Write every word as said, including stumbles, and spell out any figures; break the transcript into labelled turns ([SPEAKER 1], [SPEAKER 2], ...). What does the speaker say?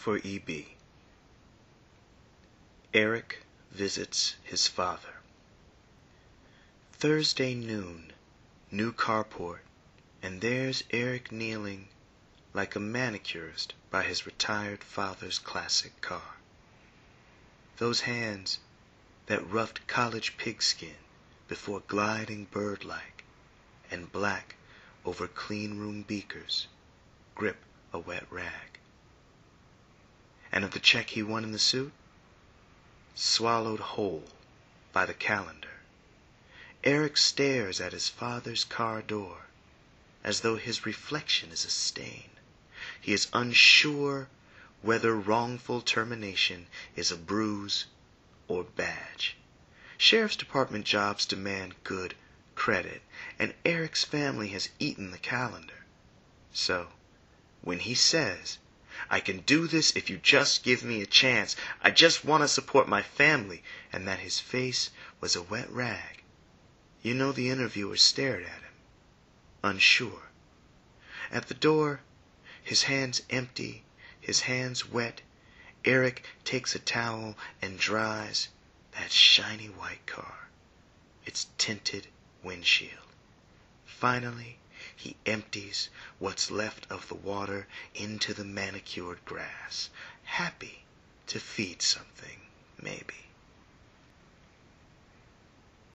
[SPEAKER 1] for E B Eric visits his father. Thursday noon, new carport, and there's Eric kneeling like a manicurist by his retired father's classic car. Those hands that roughed college pigskin before gliding bird-like and black over clean room beakers grip a wet rag. And of the check he won in the suit, swallowed whole by the calendar, Eric stares at his father's car door as though his reflection is a stain. He is unsure whether wrongful termination is a bruise or badge. Sheriff's Department jobs demand good credit, and Eric's family has eaten the calendar. So, when he says, "I can do this if you just give me a chance. I just want to support my family," and that his face was a wet rag, you know the interviewer stared at him, unsure. At the door, his hands empty, his hands wet, Eric takes a towel and dries that shiny white car, its tinted windshield. Finally, he empties what's left of the water into the manicured grass, happy to feed something, maybe.